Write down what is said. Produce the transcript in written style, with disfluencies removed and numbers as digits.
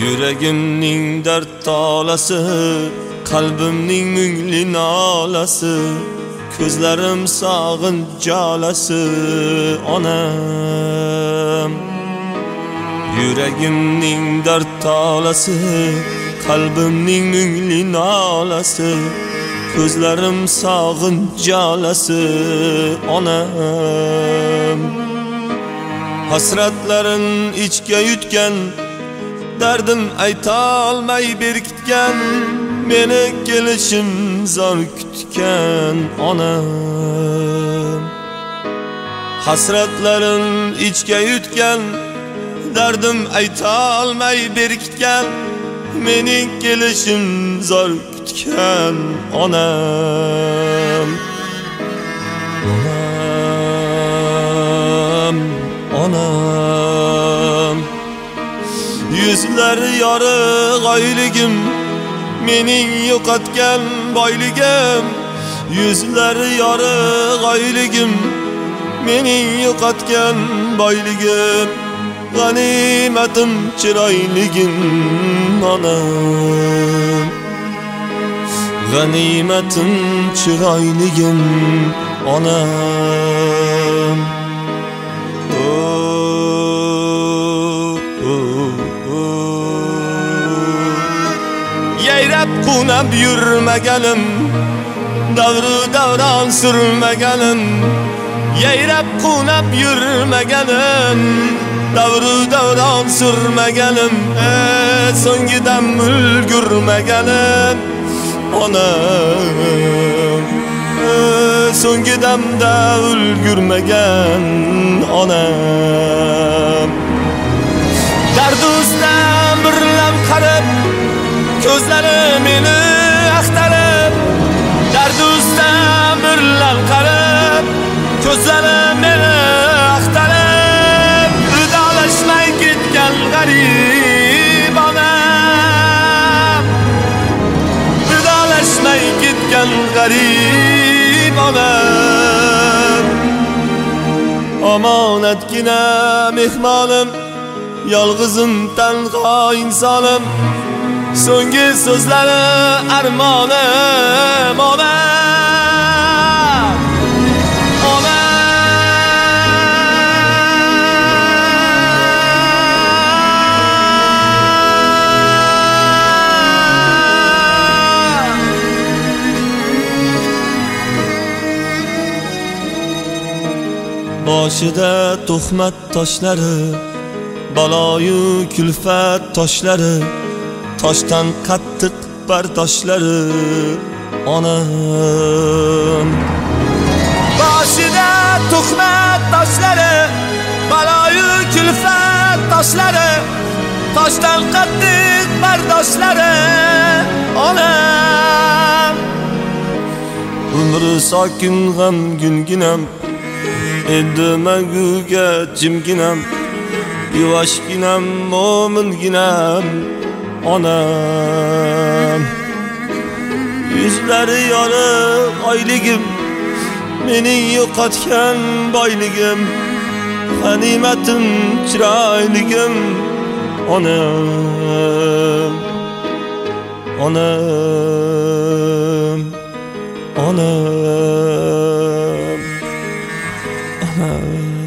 Yuragimning dard tolasi, qalbimning mungli nolasi, ko'zlarim sog'inch jalasi onam. Yuragimning dard tolasi, qalbimning mungli nolasi, ko'zlarim sog'inch jalasi onam. Hasratlarin ichga yutgan, dardim ayta olmay berkitgan, meni kelishim zor kutgan onam. Hasratlarin ichga yutgan, dardim ayta olmay berkitgan, meni kelishim zor kutgan onam. Onam, yuzlari yorug' oyligim, mening yo'qotgan boyligim. Yuzlari yorug' oyligim, mening yo'qotgan boyligim. G'animatim chiroyligim onam. G'animatim chiroyligim onam. Yayrab qunab yurmaganim, davru davron surmaganim. Yayrab qunab yurmaganim, davru davron surmaganim. So'ngidan ulgurmaganim onam. So'nggi damda ulgurmagan onam. Dardusdan birlam qarab, ko'zlari meni axtarib. Dardusdan birlam qarab, ko'zlari meni axtarib. Vidolashmay ketgan g'arib onam. Vidolashmay ketgan g'arib onam. Omonatgina mehmonim, yolg'izim tanho insonim. So'nggi so'zlari armonim onam. Boshida tuhmat toshlari, baloyu kulfat toshlari, toshdan qattiq bardoshlari onam. Boshida tuhmat toshlari, baloyu kulfat toshlari, toshdan qattiq bardoshlari onam. Umri sokin g'amginginam, Endimaguga jimginam, yuvoshginam, mo'minginam onam. Yuzlari yorug' oyligim, mening yo'qotgan boyligim. G'animatim chiroyligim onam. Onam, onam, onam.